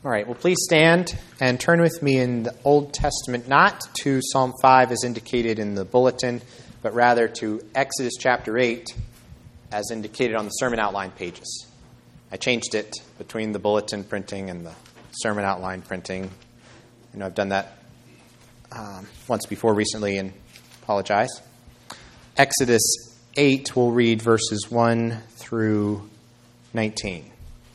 All right, well, please stand and turn with me in the Old Testament, not to Psalm 5 as indicated in the bulletin, but rather to Exodus chapter 8 as indicated on the sermon outline pages. I changed it between the bulletin printing and the sermon outline printing. I know I've done that once before recently and apologize. Exodus 8, we'll read verses 1 through 19.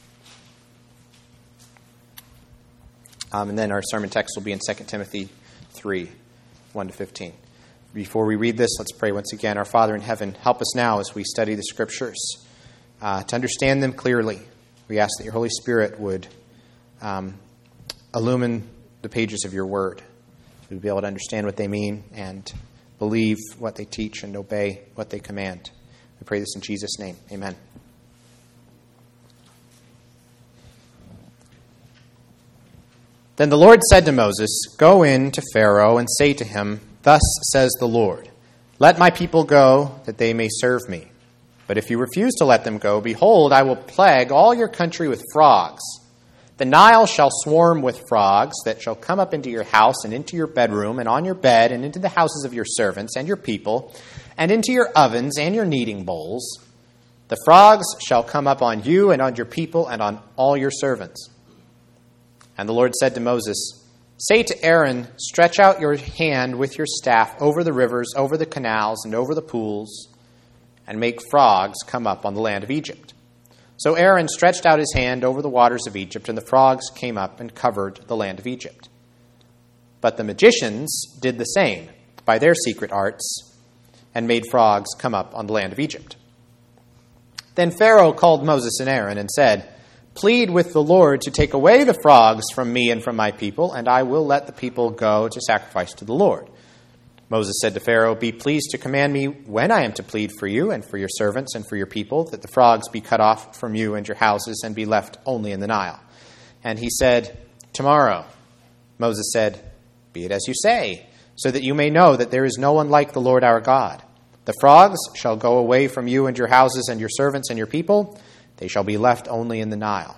And then our sermon text will be in 2 Timothy 3, 1 to 15. Before we read this, let's pray once again. Our Father in heaven, help us now as we study the Scriptures to understand them clearly. We ask that your Holy Spirit would illumine the pages of your Word. We'll be able to understand what they mean and believe what they teach and obey what they command. We pray this in Jesus' name. Amen. Then the Lord said to Moses, "Go in to Pharaoh and say to him, 'Thus says the Lord, let my people go, that they may serve me. But if you refuse to let them go, behold, I will plague all your country with frogs. The Nile shall swarm with frogs that shall come up into your house and into your bedroom and on your bed and into the houses of your servants and your people and into your ovens and your kneading bowls. The frogs shall come up on you and on your people and on all your servants.' And the Lord said to Moses, 'Say to Aaron, stretch out your hand with your staff over the rivers, over the canals, and over the pools, and make frogs come up on the land of Egypt.' So Aaron stretched out his hand over the waters of Egypt, and the frogs came up and covered the land of Egypt. But the magicians did the same by their secret arts, and made frogs come up on the land of Egypt. Then Pharaoh called Moses and Aaron and said, 'Plead with the Lord to take away the frogs from me and from my people, and I will let the people go to sacrifice to the Lord.' Moses said to Pharaoh, 'Be pleased to command me when I am to plead for you and for your servants and for your people, that the frogs be cut off from you and your houses and be left only in the Nile.' And he said, 'Tomorrow.' Moses said, 'Be it as you say, so that you may know that there is no one like the Lord our God. The frogs shall go away from you and your houses and your servants and your people. They shall be left only in the Nile.'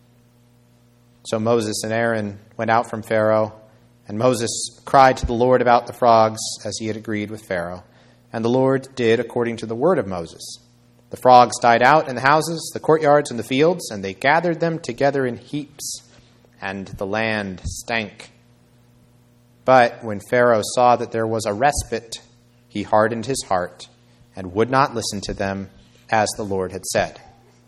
So Moses and Aaron went out from Pharaoh, and Moses cried to the Lord about the frogs, as he had agreed with Pharaoh. And the Lord did according to the word of Moses. The frogs died out in the houses, the courtyards, and the fields, and they gathered them together in heaps, and the land stank. But when Pharaoh saw that there was a respite, he hardened his heart and would not listen to them, as the Lord had said.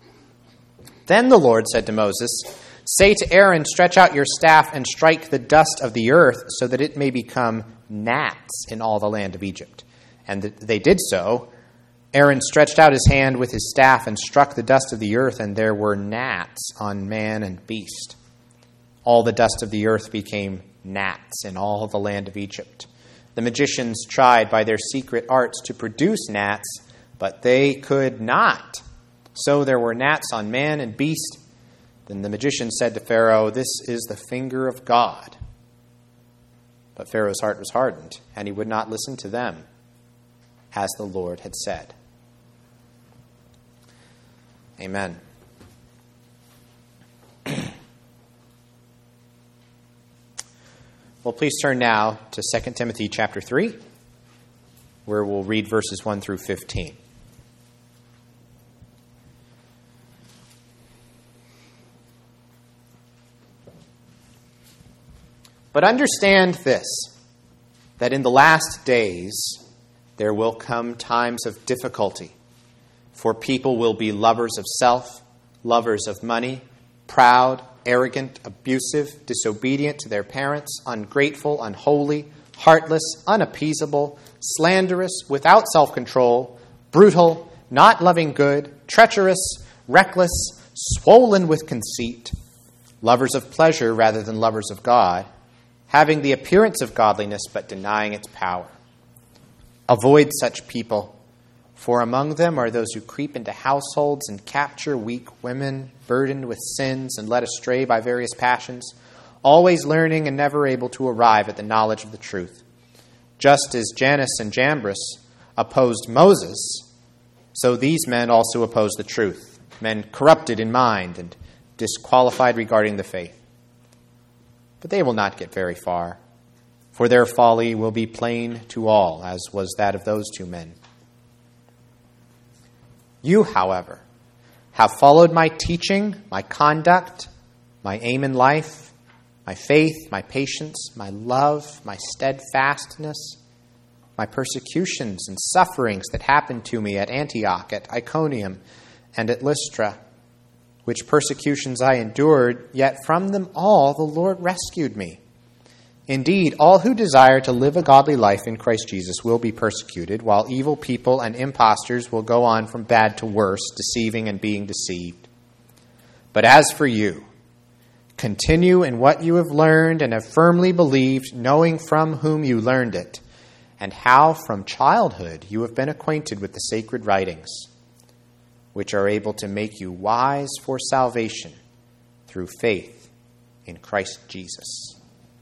Then the Lord said to Moses, 'Say to Aaron, stretch out your staff and strike the dust of the earth, so that it may become gnats in all the land of Egypt.' And they did so. Aaron stretched out his hand with his staff and struck the dust of the earth, and there were gnats on man and beast. All the dust of the earth became gnats in all the land of Egypt. The magicians tried by their secret arts to produce gnats, but they could not. So there were gnats on man and beast. Then the magician said to Pharaoh, 'This is the finger of God.' But Pharaoh's heart was hardened, and he would not listen to them, as the Lord had said." Amen. Well, please turn now to 2 Timothy chapter 3, where we'll read verses 1 through 15. "But understand this, that in the last days there will come times of difficulty, for people will be lovers of self, lovers of money, proud, arrogant, abusive, disobedient to their parents, ungrateful, unholy, heartless, unappeasable, slanderous, without self-control, brutal, not loving good, treacherous, reckless, swollen with conceit, lovers of pleasure rather than lovers of God, having the appearance of godliness but denying its power. Avoid such people, for among them are those who creep into households and capture weak women, burdened with sins and led astray by various passions, always learning and never able to arrive at the knowledge of the truth. Just as Jannes and Jambres opposed Moses, so these men also oppose the truth, men corrupted in mind and disqualified regarding the faith. but they will not get very far. For their folly will be plain to all, as was that of those two men. You, however, have followed my teaching, my conduct, my aim in life, my faith, my patience, my love, my steadfastness, my persecutions and sufferings that happened to me at Antioch, at Iconium, and at Lystra, which persecutions I endured, yet from them all the Lord rescued me. Indeed, all who desire to live a godly life in Christ Jesus will be persecuted, while evil people and impostors will go on from bad to worse, deceiving and being deceived. But as for you, continue in what you have learned and have firmly believed, knowing from whom you learned it, and how from childhood you have been acquainted with the sacred writings, which are able to make you wise for salvation through faith in Christ Jesus.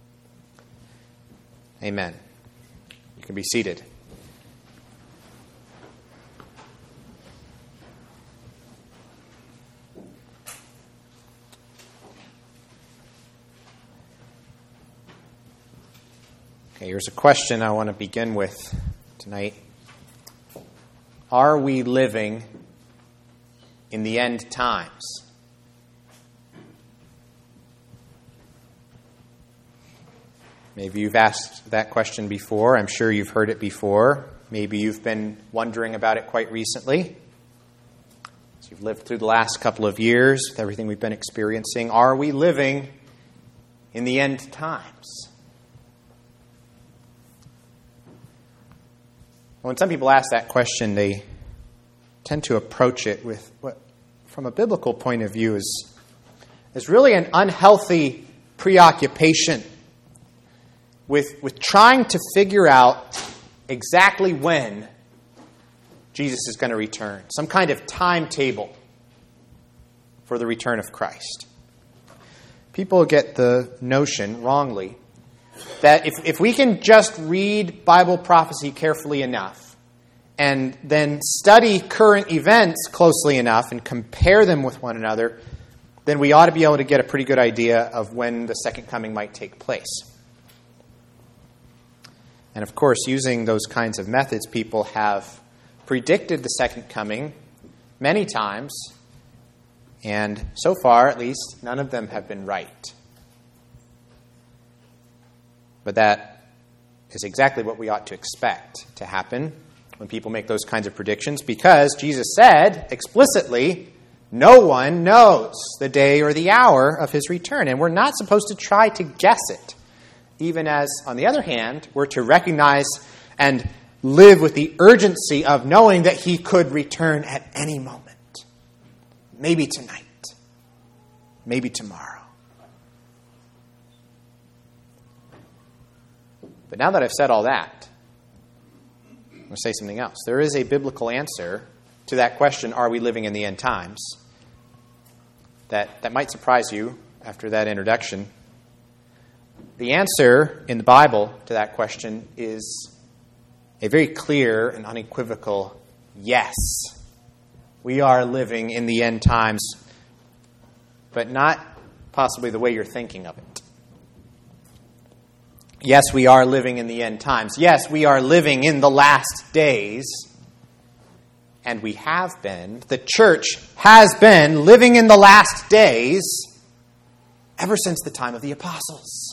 Amen. You can be seated. Okay, here's a question I want to begin with tonight. Are we living in the end times? Maybe you've asked that question before. I'm sure you've heard it before. Maybe you've been wondering about it quite recently. As you've lived through the last couple of years with everything we've been experiencing, are we living in the end times? When some people ask that question, they tend to approach it with what, from a biblical point of view, is really an unhealthy preoccupation with trying to figure out exactly when Jesus is going to return. Some kind of timetable for the return of Christ. People get the notion, wrongly, that if we can just read Bible prophecy carefully enough and then study current events closely enough and compare them with one another, then we ought to be able to get a pretty good idea of when the second coming might take place. And of course, using those kinds of methods, people have predicted the second coming many times, and so far, at least, none of them have been right. But that is exactly what we ought to expect to happen when people make those kinds of predictions, because Jesus said explicitly, no one knows the day or the hour of his return, and we're not supposed to try to guess it. Even as, on the other hand, we're to recognize and live with the urgency of knowing that he could return at any moment. Maybe tonight. Maybe tomorrow. But now that I've said all that, I'm going to say something else. There is a biblical answer to that question, are we living in the end times? That might surprise you after that introduction. The answer in the Bible to that question is a very clear and unequivocal yes. We are living in the end times, but not possibly the way you're thinking of it. Yes, we are living in the end times. Yes, we are living in the last days. And we have been, the church has been living in the last days ever since the time of the apostles.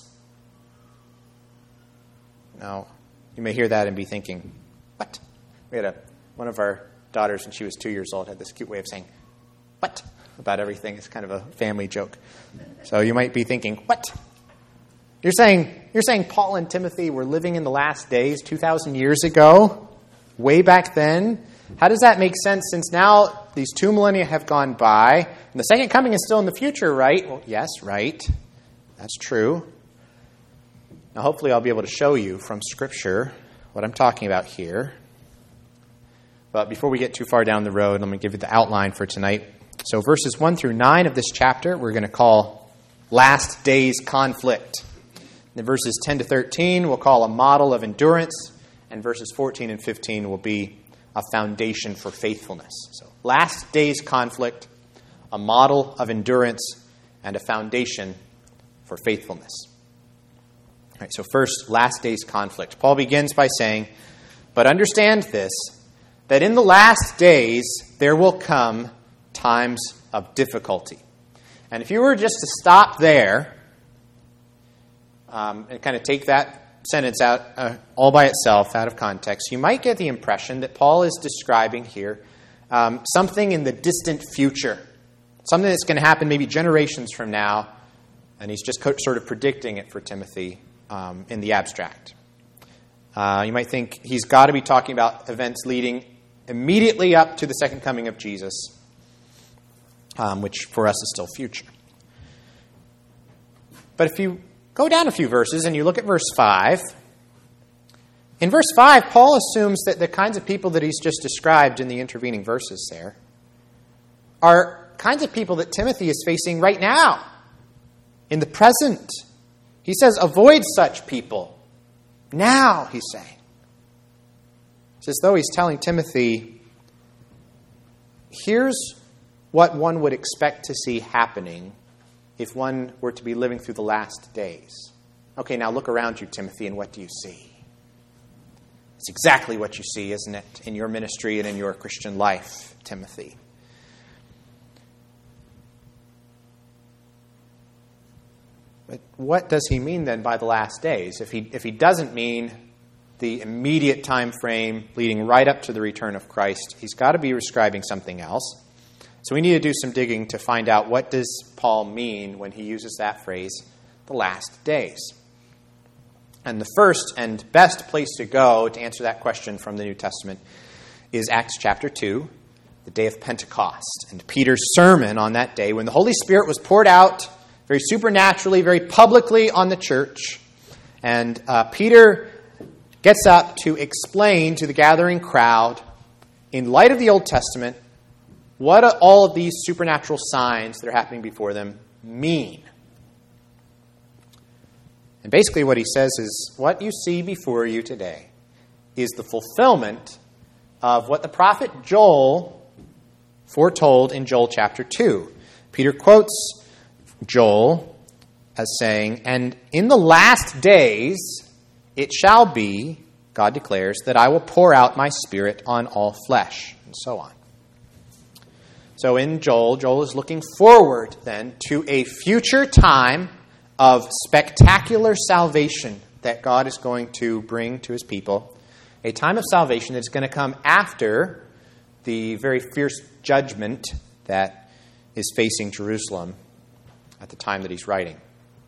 Now, you may hear that and be thinking, what? We had one of our daughters, when she was 2 years old, had this cute way of saying, what? About everything. It's kind of a family joke. So you might be thinking, what? You're saying Paul and Timothy were living in the last days 2,000 years ago? Way back then? How does that make sense, since now these 2 millennia have gone by, and the second coming is still in the future, right? Well, yes, right. That's true. Now, hopefully I'll be able to show you from Scripture what I'm talking about here. But before we get too far down the road, let me give you the outline for tonight. So verses 1 through 9 of this chapter, we're going to call Last Days Conflict. And then verses 10 to 13, we'll call a model of endurance. And verses 14 and 15 will be a foundation for faithfulness. So last days conflict, a model of endurance, and a foundation for faithfulness. All right, so first, last days conflict. Paul begins by saying, "But understand this, that in the last days there will come times of difficulty." And if you were just to stop there and kind of take that sentence out all by itself, out of context, you might get the impression that Paul is describing here something in the distant future, something that's going to happen maybe generations from now, and he's just sort of predicting it for Timothy in the abstract. You might think he's got to be talking about events leading immediately up to the second coming of Jesus, which for us is still future. But if you go down a few verses and you look at verse 5, in verse 5, Paul assumes that the kinds of people that he's just described in the intervening verses there are kinds of people that Timothy is facing right now, in the present. He says, avoid such people. Now, he's saying. It's as though he's telling Timothy, here's what one would expect to see happening if one were to be living through the last days. Okay, now look around you, Timothy, and what do you see? It's exactly what you see, isn't it, in your ministry and in your Christian life, Timothy. But what does he mean then by the last days? If he doesn't mean the immediate time frame leading right up to the return of Christ, he's got to be describing something else. So we need to do some digging to find out what does Paul mean when he uses that phrase, the last days. And the first and best place to go to answer that question from the New Testament is Acts chapter 2, the day of Pentecost, and Peter's sermon on that day when the Holy Spirit was poured out very supernaturally, very publicly on the church. And Peter gets up to explain to the gathering crowd, in light of the Old Testament, what all of these supernatural signs that are happening before them mean. And basically what he says is, what you see before you today is the fulfillment of what the prophet Joel foretold in Joel chapter 2. Peter quotes Joel as saying, "And in the last days it shall be, God declares, that I will pour out my Spirit on all flesh," and so on. So in Joel is looking forward then to a future time of spectacular salvation that God is going to bring to his people. A time of salvation that's going to come after the very fierce judgment that is facing Jerusalem at the time that he's writing.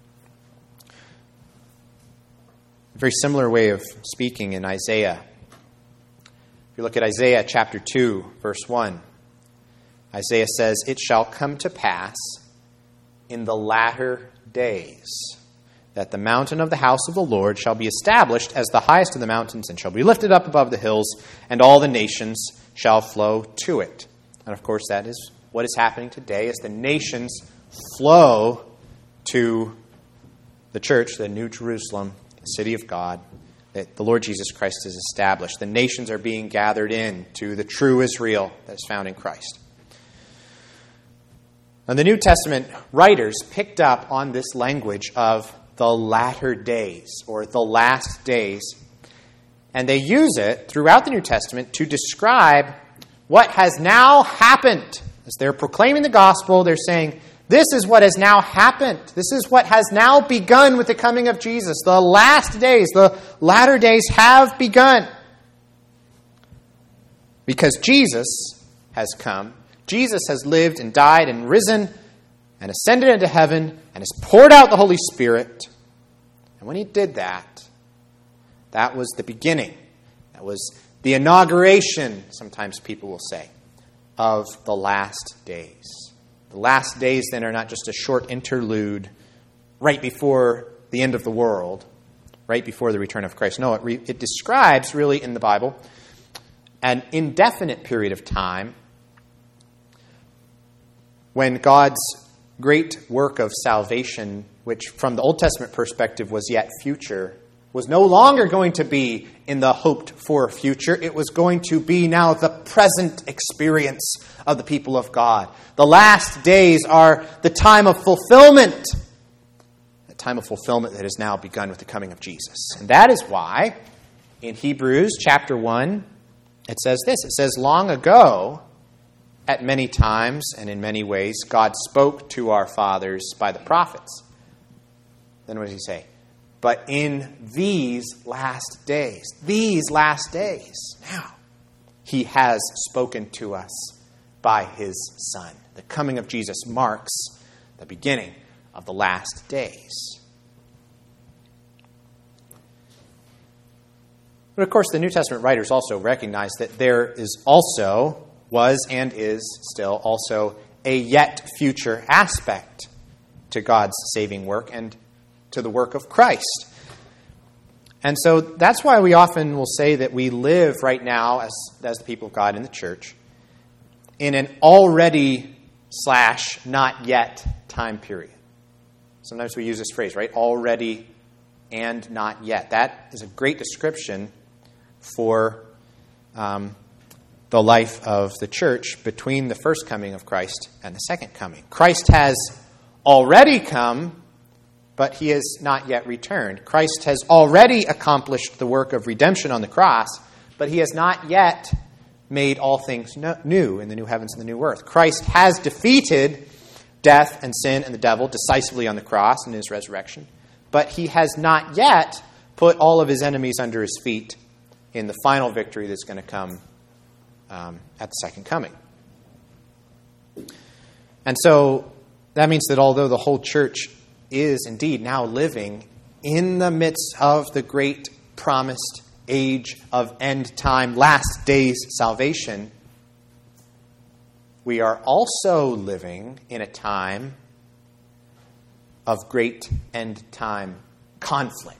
A very similar way of speaking in Isaiah. If you look at Isaiah chapter 2, verse 1, Isaiah says, "It shall come to pass in the latter days that the mountain of the house of the Lord shall be established as the highest of the mountains and shall be lifted up above the hills, and all the nations shall flow to it." And of course, that is what is happening today as the nations flow to the church, the New Jerusalem, the city of God, that the Lord Jesus Christ has established. The nations are being gathered in to the true Israel that is found in Christ. And the New Testament writers picked up on this language of the latter days, or the last days, and they use it throughout the New Testament to describe what has now happened. As they're proclaiming the gospel, they're saying, this is what has now happened. This is what has now begun with the coming of Jesus. The last days, the latter days have begun. Because Jesus has come. Jesus has lived and died and risen and ascended into heaven and has poured out the Holy Spirit. And when he did that, that was the beginning. That was the inauguration, sometimes people will say, of the last days. The last days then are not just a short interlude right before the end of the world, right before the return of Christ. No, it describes really in the Bible an indefinite period of time when God's great work of salvation, which from the Old Testament perspective was yet future, was no longer going to be in the hoped-for future. It was going to be now the present experience of the people of God. The last days are the time of fulfillment, time of fulfillment that has now begun with the coming of Jesus. And that is why in Hebrews chapter 1, it says this. It says, long ago, at many times and in many ways, God spoke to our fathers by the prophets. Then what does he say? But in these last days, now, he has spoken to us by his Son. The coming of Jesus marks the beginning of the last days. But of course, the New Testament writers also recognize that there was and is still also a yet future aspect to God's saving work and to the work of Christ. And so that's why we often will say that we live right now as the people of God in the church in an already / not yet time period. Sometimes we use this phrase, right? Already and not yet. That is a great description for the life of the church between the first coming of Christ and the second coming. Christ has already come, but he has not yet returned. Christ has already accomplished the work of redemption on the cross, but he has not yet made all things new in the new heavens and the new earth. Christ has defeated death and sin and the devil decisively on the cross in his resurrection, but he has not yet put all of his enemies under his feet in the final victory that's going to come at the second coming. And so that means that although the whole church is indeed now living in the midst of the great promised age of end time, last days salvation, we are also living in a time of great end time conflict.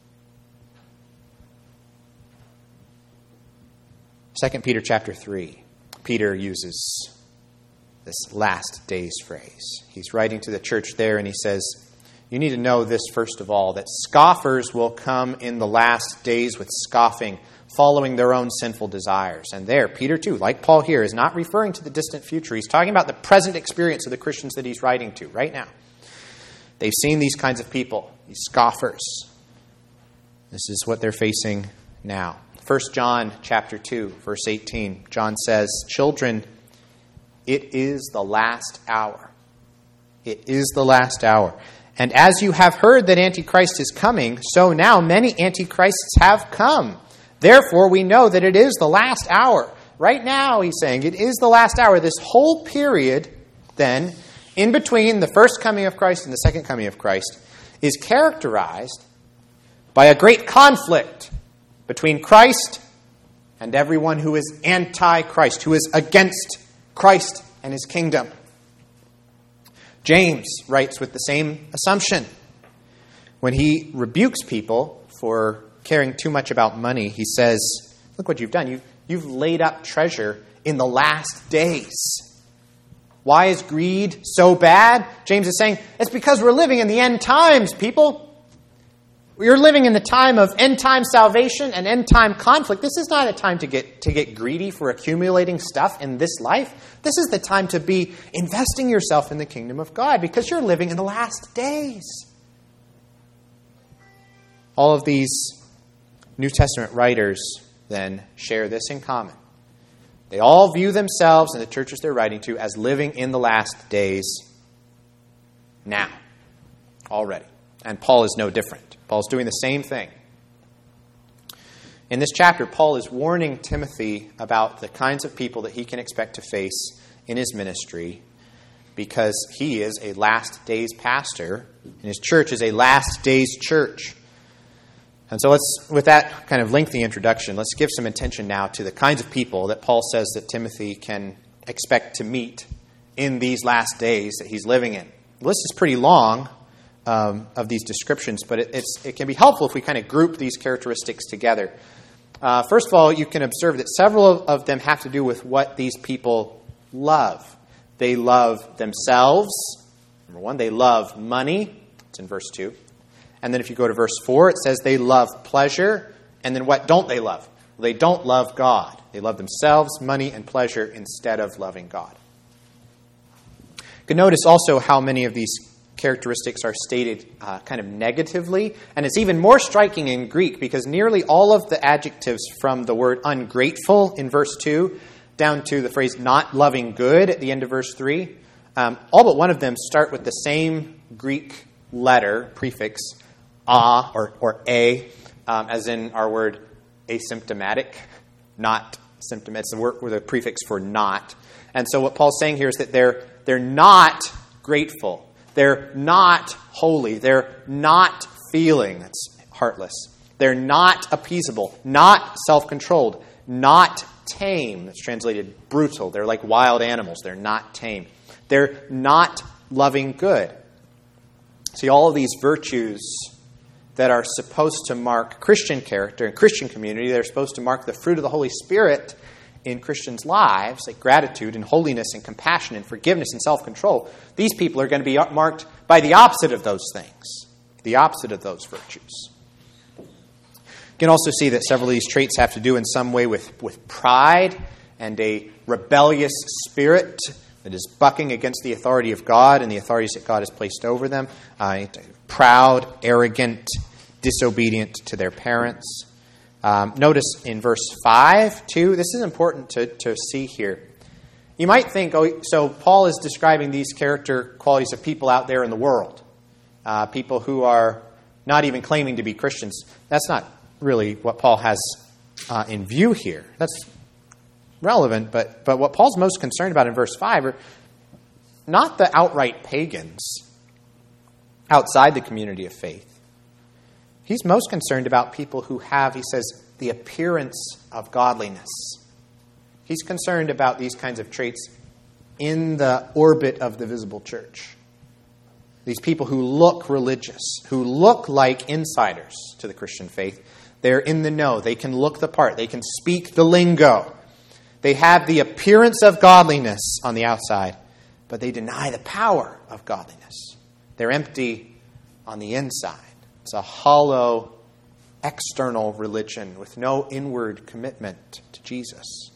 2 Peter chapter 3, Peter uses this last days phrase. He's writing to the church there and he says, you need to know this first of all, that scoffers will come in the last days with scoffing, following their own sinful desires. And there, Peter too, like Paul here, is not referring to the distant future. He's talking about the present experience of the Christians that he's writing to right now. They've seen these kinds of people, these scoffers. This is what they're facing now. 1 John chapter 2, verse 18, John says, children, it is the last hour. It is the last hour. And as you have heard that Antichrist is coming, so now many Antichrists have come. Therefore, we know that it is the last hour. Right now, he's saying, it is the last hour. This whole period, then, in between the first coming of Christ and the second coming of Christ, is characterized by a great conflict between Christ and everyone who is anti-Christ, who is against Christ and his kingdom. James writes with the same assumption. When he rebukes people for caring too much about money, he says, look what you've done. You've laid up treasure in the last days. Why is greed so bad? James is saying, it's because we're living in the end times, people. We're living in the time of end-time salvation and end-time conflict. This is not a time to get greedy for accumulating stuff in this life. This is the time to be investing yourself in the kingdom of God because you're living in the last days. All of these New Testament writers then share this in common. They all view themselves and the churches they're writing to as living in the last days now, already. And Paul is no different. Paul's doing the same thing. In this chapter, Paul is warning Timothy about the kinds of people that he can expect to face in his ministry because he is a last days pastor and his church is a last days church. And so with that kind of lengthy introduction, let's give some attention now to the kinds of people that Paul says that Timothy can expect to meet in these last days that he's living in. The list is pretty long of these descriptions, but it can be helpful if we kind of group these characteristics together. First of all, you can observe that several of them have to do with what these people love. They love themselves. Number one, they love money. It's in verse 2. And then if you go to verse 4, it says they love pleasure. And then what don't they love? Well, they don't love God. They love themselves, money, and pleasure instead of loving God. You can notice also how many of these characteristics are stated kind of negatively. And it's even more striking in Greek because nearly all of the adjectives from the word ungrateful in verse 2 down to the phrase not loving good at the end of verse 3, all but one of them start with the same Greek letter, prefix, a or a, as in our word asymptomatic, not symptomatic. It's the word with a prefix for not. And so what Paul's saying here is that they're not grateful. They're not holy. They're not feeling. That's heartless. They're not appeasable, not self-controlled, not tame. That's translated brutal. They're like wild animals. They're not tame. They're not loving good. See, all of these virtues that are supposed to mark Christian character and Christian community, they're supposed to mark the fruit of the Holy Spirit in Christians' lives, like gratitude and holiness and compassion and forgiveness and self-control. These people are going to be marked by the opposite of those things, the opposite of those virtues. You can also see that several of these traits have to do in some way with pride and a rebellious spirit that is bucking against the authority of God and the authorities that God has placed over them. Proud, arrogant, disobedient to their parents. Notice in verse 5, too, this is important to see here. You might think, so Paul is describing these character qualities of people out there in the world, people who are not even claiming to be Christians. That's not really what Paul has in view here. That's relevant, but what Paul's most concerned about in verse 5 are not the outright pagans outside the community of faith. He's most concerned about people who have, he says, the appearance of godliness. He's concerned about these kinds of traits in the orbit of the visible church. These people who look religious, who look like insiders to the Christian faith. They're in the know. They can look the part. They can speak the lingo. They have the appearance of godliness on the outside, but they deny the power of godliness. They're empty on the inside. It's a hollow, external religion with no inward commitment to Jesus.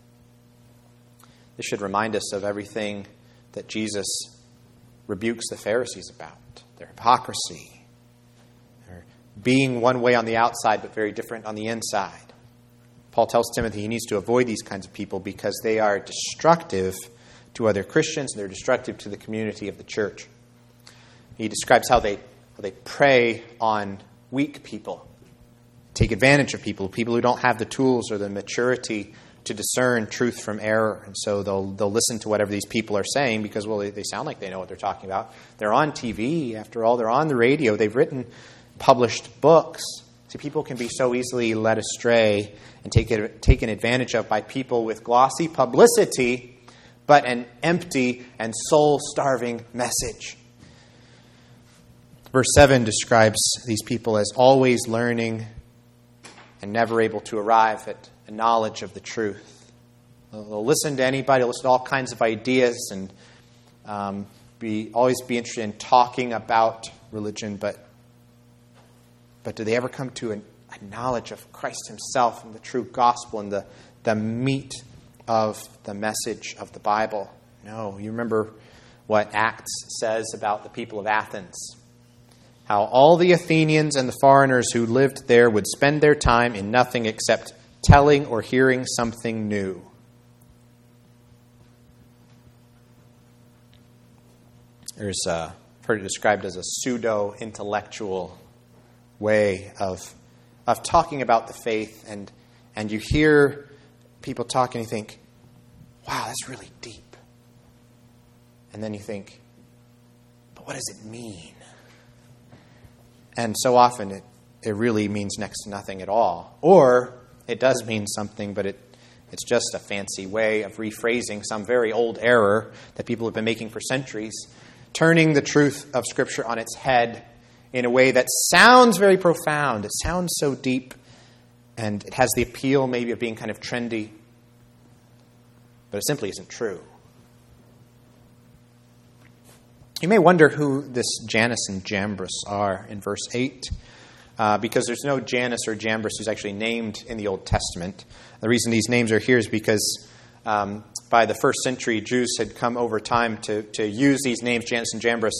This should remind us of everything that Jesus rebukes the Pharisees about. Their hypocrisy. Their being one way on the outside but very different on the inside. Paul tells Timothy he needs to avoid these kinds of people because they are destructive to other Christians and they're destructive to the community of the church. He describes how they prey on weak people, take advantage of people who don't have the tools or the maturity to discern truth from error. And so they'll listen to whatever these people are saying because, well, they sound like they know what they're talking about. They're on TV, after all. They're on the radio. They've written published books. See, people can be so easily led astray and taken advantage of by people with glossy publicity, but an empty and soul-starving message. Verse 7 describes these people as always learning and never able to arrive at a knowledge of the truth. They'll listen to anybody, listen to all kinds of ideas, and always be interested in talking about religion, but do they ever come to a knowledge of Christ himself and the true gospel and the meat of the message of the Bible? No. You remember what Acts says about the people of Athens. How all the Athenians and the foreigners who lived there would spend their time in nothing except telling or hearing something new. I've heard it described as a pseudo-intellectual way of talking about the faith, and you hear people talk and you think, wow, that's really deep. And then you think, but what does it mean? And so often it really means next to nothing at all. Or it does mean something, but it's just a fancy way of rephrasing some very old error that people have been making for centuries, turning the truth of Scripture on its head in a way that sounds very profound. It sounds so deep, and it has the appeal maybe of being kind of trendy, but it simply isn't true. You may wonder who this Jannes and Jambres are in verse 8, because there's no Jannes or Jambres who's actually named in the Old Testament. The reason these names are here is because by the first century, Jews had come over time to use these names, Jannes and Jambres,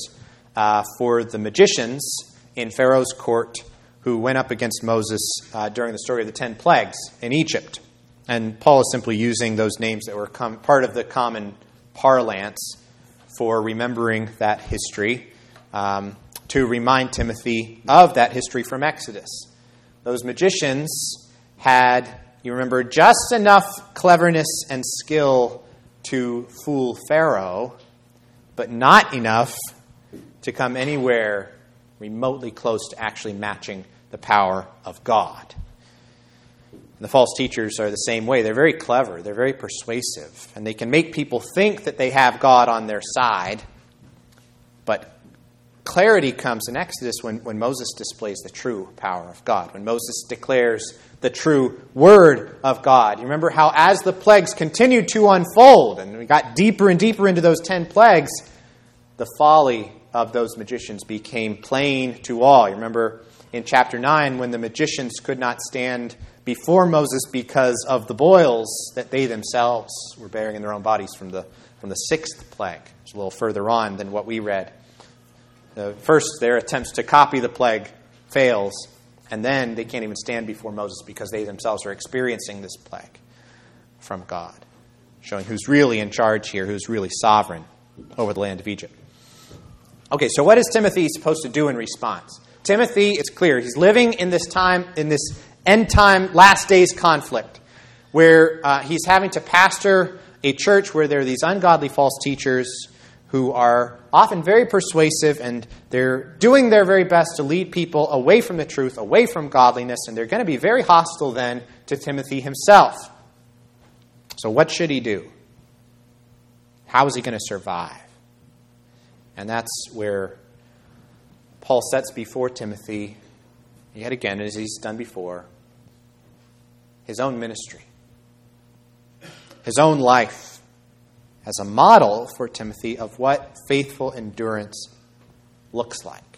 for the magicians in Pharaoh's court who went up against Moses during the story of the 10 plagues in Egypt. And Paul is simply using those names that were part of the common parlance for remembering that history, to remind Timothy of that history from Exodus. Those magicians had, you remember, just enough cleverness and skill to fool Pharaoh, but not enough to come anywhere remotely close to actually matching the power of God. And the false teachers are the same way. They're very clever. They're very persuasive. And they can make people think that they have God on their side. But clarity comes in Exodus when Moses displays the true power of God, when Moses declares the true word of God. You remember how as the plagues continued to unfold, and we got deeper and deeper into those 10 plagues, the folly of those magicians became plain to all. You remember in chapter 9 when the magicians could not stand before Moses because of the boils that they themselves were bearing in their own bodies from the 6th plague. It's a little further on than what we read. First, their attempts to copy the plague fails, and then they can't even stand before Moses because they themselves are experiencing this plague from God, showing who's really in charge here, who's really sovereign over the land of Egypt. Okay, so what is Timothy supposed to do in response? Timothy, it's clear, he's living in this time, in this end-time, last days conflict, where he's having to pastor a church where there are these ungodly false teachers who are often very persuasive, and they're doing their very best to lead people away from the truth, away from godliness, and they're going to be very hostile then to Timothy himself. So what should he do? How is he going to survive? And that's where Paul sets before Timothy, yet again, as he's done before, his own ministry, his own life, as a model for Timothy of what faithful endurance looks like.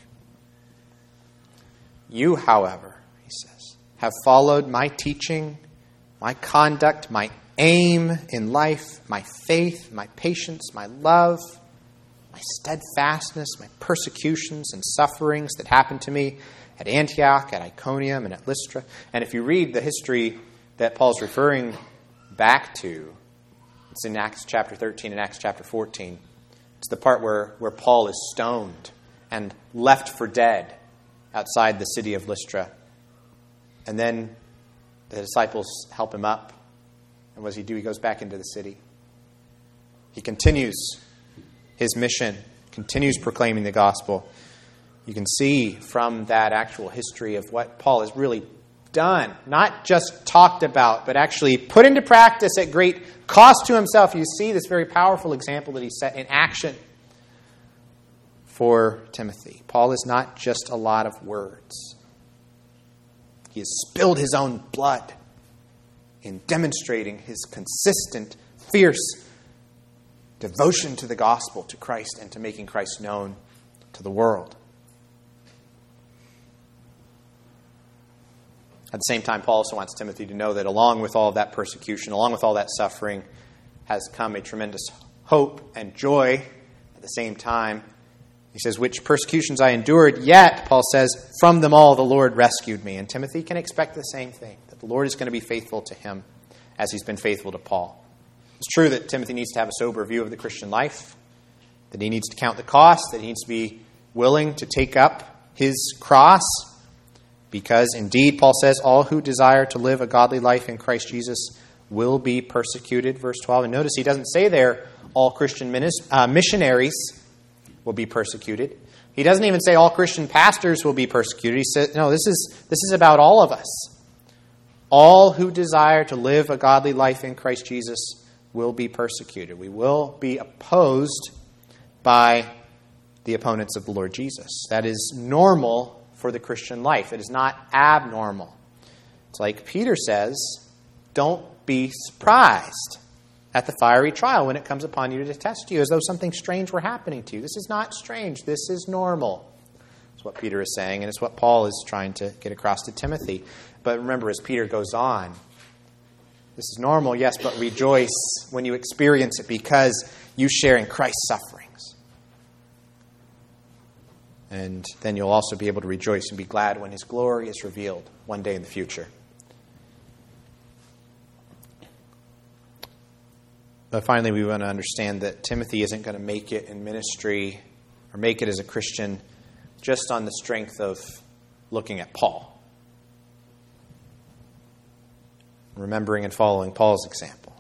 You, however, he says, have followed my teaching, my conduct, my aim in life, my faith, my patience, my love, my steadfastness, my persecutions and sufferings that happened to me at Antioch, at Iconium, and at Lystra. And if you read the history that Paul's referring back to, it's in Acts chapter 13 and Acts chapter 14. It's the part where Paul is stoned and left for dead outside the city of Lystra. And then the disciples help him up. And what does he do? He goes back into the city. He continues his mission, continues proclaiming the gospel. You can see from that actual history of what Paul has really done, not just talked about, but actually put into practice at great cost to himself. You see this very powerful example that he set in action for Timothy. Paul is not just a lot of words. He has spilled his own blood in demonstrating his consistent, fierce devotion to the gospel, to Christ, and to making Christ known to the world. At the same time, Paul also wants Timothy to know that along with all of that persecution, along with all that suffering, has come a tremendous hope and joy at the same time. He says, which persecutions I endured, yet, Paul says, from them all the Lord rescued me. And Timothy can expect the same thing, that the Lord is going to be faithful to him as he's been faithful to Paul. It's true that Timothy needs to have a sober view of the Christian life, that he needs to count the cost, that he needs to be willing to take up his cross, because indeed, Paul says, all who desire to live a godly life in Christ Jesus will be persecuted. Verse 12. And notice he doesn't say there, all Christian missionaries will be persecuted. He doesn't even say all Christian pastors will be persecuted. He says, no, this is about all of us. All who desire to live a godly life in Christ Jesus will be persecuted. We will be opposed by the opponents of the Lord Jesus. That is normal for the Christian life. It is not abnormal. It's like Peter says, don't be surprised at the fiery trial when it comes upon you to test you, as though something strange were happening to you. This is not strange. This is normal. That's what Peter is saying, and it's what Paul is trying to get across to Timothy. But remember, as Peter goes on, this is normal, yes, but rejoice when you experience it because you share in Christ's sufferings. And then you'll also be able to rejoice and be glad when his glory is revealed one day in the future. But finally, we want to understand that Timothy isn't going to make it in ministry or make it as a Christian just on the strength of looking at Paul. Remembering and following Paul's example.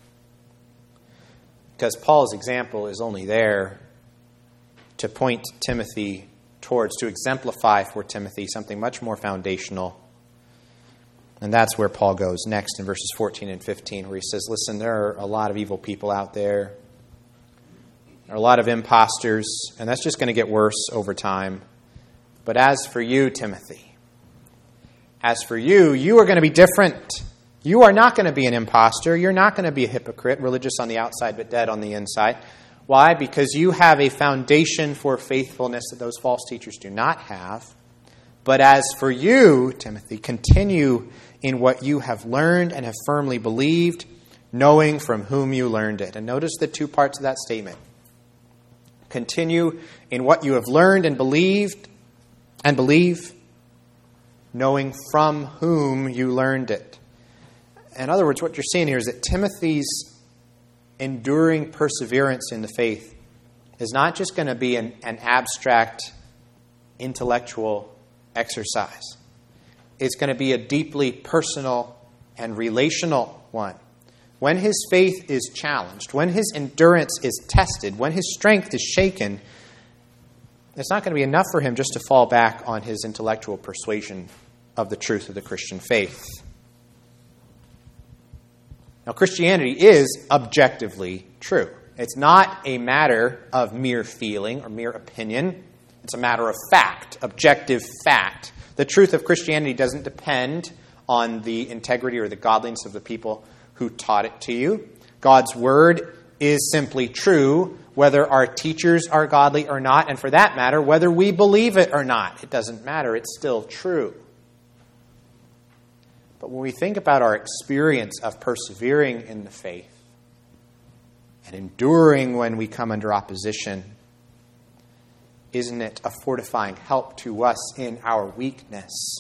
Because Paul's example is only there to point Timothy towards, to exemplify for Timothy something much more foundational. And that's where Paul goes next in verses 14 and 15, where he says, listen, there are a lot of evil people out there. There are a lot of imposters, and that's just going to get worse over time. But as for you, Timothy, as for you, you are going to be different. You are not going to be an imposter. You're not going to be a hypocrite, religious on the outside but dead on the inside. Why? Because you have a foundation for faithfulness that those false teachers do not have. But as for you, Timothy, continue in what you have learned and have firmly believed, knowing from whom you learned it. And notice the two parts of that statement. Continue in what you have learned and believed, and believe, knowing from whom you learned it. In other words, what you're seeing here is that Timothy's enduring perseverance in the faith is not just going to be an abstract intellectual exercise. It's going to be a deeply personal and relational one. When his faith is challenged, when his endurance is tested, when his strength is shaken, it's not going to be enough for him just to fall back on his intellectual persuasion of the truth of the Christian faith. Now, Christianity is objectively true. It's not a matter of mere feeling or mere opinion. It's a matter of fact, objective fact. The truth of Christianity doesn't depend on the integrity or the godliness of the people who taught it to you. God's word is simply true, whether our teachers are godly or not, and for that matter, whether we believe it or not. It doesn't matter. It's still true. But when we think about our experience of persevering in the faith and enduring when we come under opposition, isn't it a fortifying help to us in our weakness?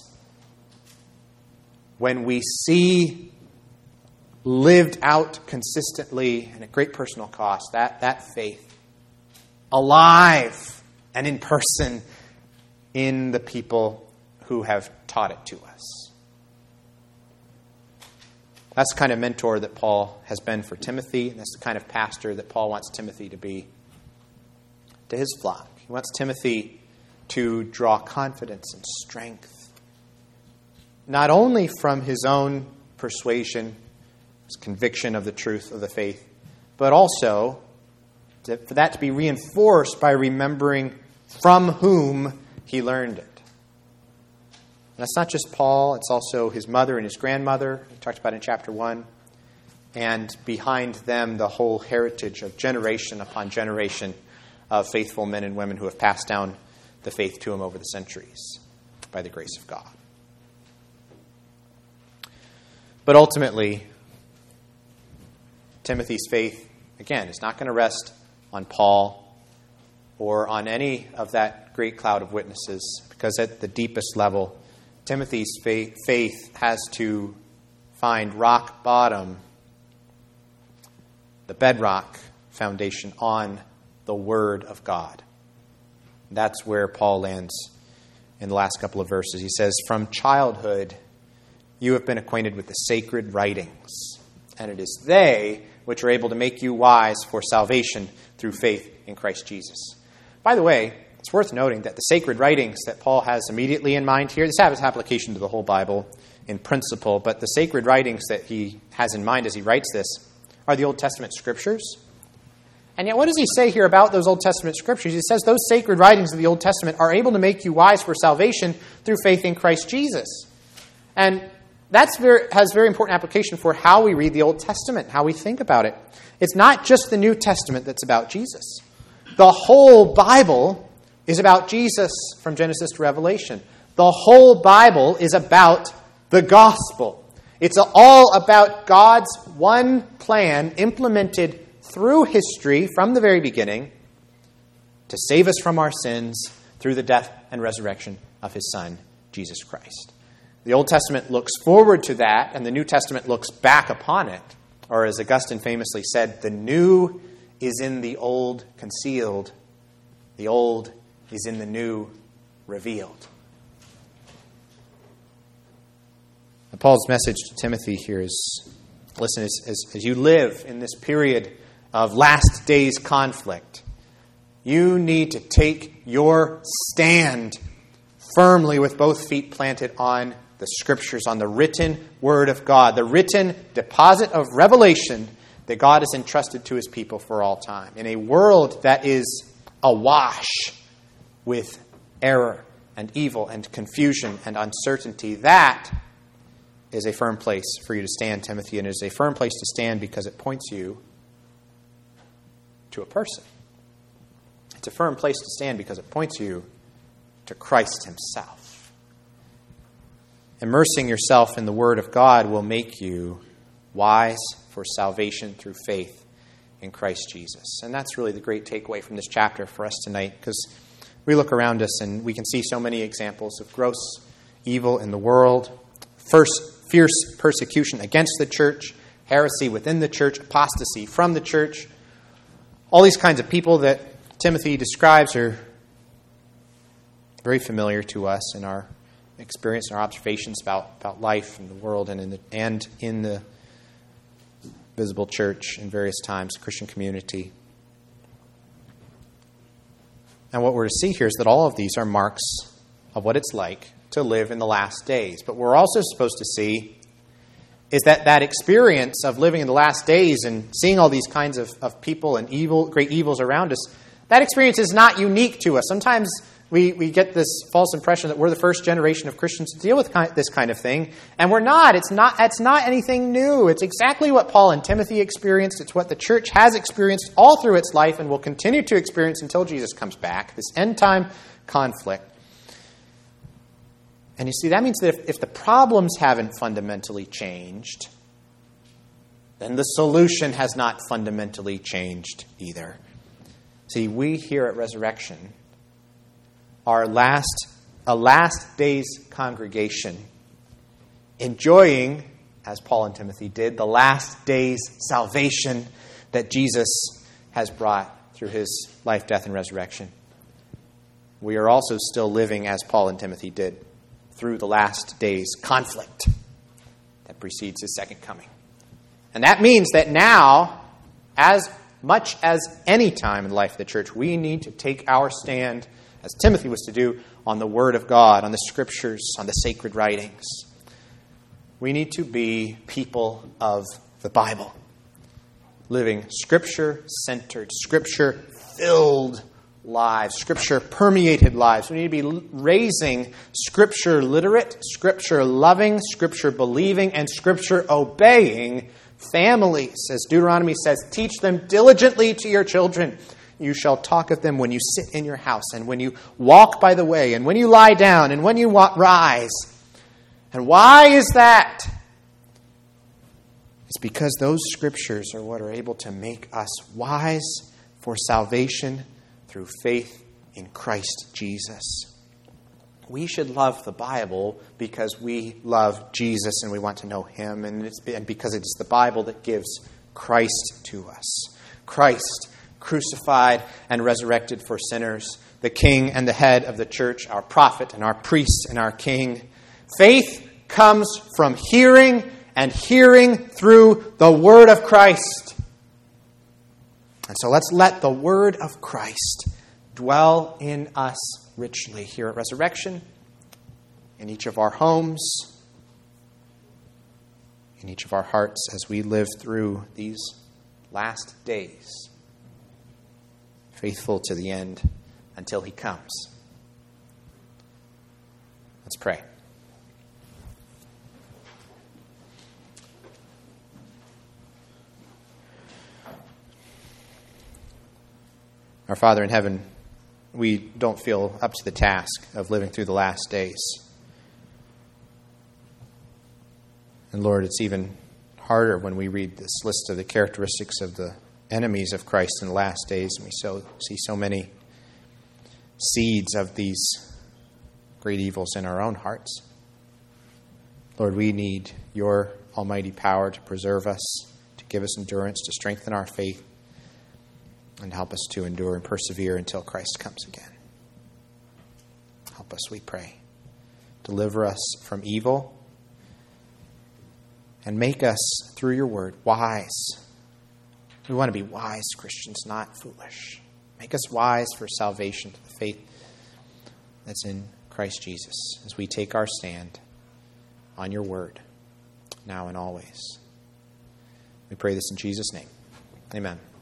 When we see lived out consistently and at great personal cost, that faith alive and in person in the people who have taught it to us. That's the kind of mentor that Paul has been for Timothy, and that's the kind of pastor that Paul wants Timothy to be to his flock. He wants Timothy to draw confidence and strength, not only from his own persuasion, his conviction of the truth of the faith, but also for that to be reinforced by remembering from whom he learned it. And that's not just Paul, it's also his mother and his grandmother, we talked about in chapter 1, and behind them the whole heritage of generation upon generation of faithful men and women who have passed down the faith to him over the centuries by the grace of God. But ultimately, Timothy's faith, again, is not going to rest on Paul or on any of that great cloud of witnesses, because at the deepest level, Timothy's faith has to find rock bottom, the bedrock foundation on the Word of God. That's where Paul lands in the last couple of verses. He says, "From childhood you have been acquainted with the sacred writings, and it is they which are able to make you wise for salvation through faith in Christ Jesus." By the way, it's worth noting that the sacred writings that Paul has immediately in mind here, this has application to the whole Bible in principle, but the sacred writings that he has in mind as he writes this are the Old Testament scriptures. And yet what does he say here about those Old Testament scriptures? He says those sacred writings of the Old Testament are able to make you wise for salvation through faith in Christ Jesus. And that has very important application for how we read the Old Testament, how we think about it. It's not just the New Testament that's about Jesus. The whole Bible is about Jesus from Genesis to Revelation. The whole Bible is about the gospel. It's all about God's one plan implemented through history from the very beginning to save us from our sins through the death and resurrection of his Son, Jesus Christ. The Old Testament looks forward to that, and the New Testament looks back upon it. Or as Augustine famously said, the new is in the old concealed, the old is in the new revealed. And Paul's message to Timothy here is, listen, as you live in this period of last days conflict, you need to take your stand firmly with both feet planted on the Scriptures, on the written Word of God, the written deposit of revelation that God has entrusted to his people for all time. In a world that is awash with error and evil and confusion and uncertainty, that is a firm place for you to stand, Timothy, and it is a firm place to stand because it points you to a person. It's a firm place to stand because it points you to Christ himself. Immersing yourself in the Word of God will make you wise for salvation through faith in Christ Jesus. And that's really the great takeaway from this chapter for us tonight, because we look around us and we can see so many examples of gross evil in the world, fierce persecution against the church, heresy within the church, apostasy from the church. All these kinds of people that Timothy describes are very familiar to us in our experience and our observations about life in the world and in the visible church in various times, the Christian community. And what we're to see here is that all of these are marks of what it's like to live in the last days. But we're also supposed to see is that experience of living in the last days and seeing all these kinds of people and great evils around us, that experience is not unique to us. Sometimes we get this false impression that we're the first generation of Christians to deal with this kind of thing, and we're not. It's not anything new. It's exactly what Paul and Timothy experienced. It's what the church has experienced all through its life and will continue to experience until Jesus comes back, this end-time conflict. And you see, that means that if the problems haven't fundamentally changed, then the solution has not fundamentally changed either. See, we here at Resurrection are a last days congregation, enjoying, as Paul and Timothy did, the last days salvation that Jesus has brought through his life, death, and resurrection. We are also still living, as Paul and Timothy did, through the last days conflict that precedes his second coming. And that means that now, as much as any time in the life of the church, we need to take our stand, as Timothy was to do, on the Word of God, on the Scriptures, on the sacred writings. We need to be people of the Bible, living Scripture-centered, Scripture-filled lives, Scripture-permeated lives. We need to be raising Scripture-literate, Scripture-loving, Scripture-believing, and Scripture-obeying families. As Deuteronomy says, teach them diligently to your children. You shall talk of them when you sit in your house, and when you walk by the way, and when you lie down, and when you rise. And why is that? It's because those Scriptures are what are able to make us wise for salvation through faith in Christ Jesus. We should love the Bible because we love Jesus and we want to know him, and because it is the Bible that gives Christ to us. Christ, crucified and resurrected for sinners, the King and the head of the church, our prophet and our priest and our King. Faith comes from hearing, and hearing through the Word of Christ. And so let's let the Word of Christ dwell in us richly here at Resurrection, in each of our homes, in each of our hearts as we live through these last days, faithful to the end until he comes. Let's pray. Our Father in heaven, we don't feel up to the task of living through the last days. And Lord, it's even harder when we read this list of the characteristics of the enemies of Christ in the last days, and we see so many seeds of these great evils in our own hearts. Lord, we need your almighty power to preserve us, to give us endurance, to strengthen our faith, and help us to endure and persevere until Christ comes again. Help us, we pray. Deliver us from evil, and make us, through your word, wise. We want to be wise Christians, not foolish. Make us wise for salvation to the faith that's in Christ Jesus as we take our stand on your word, now and always. We pray this in Jesus' name. Amen.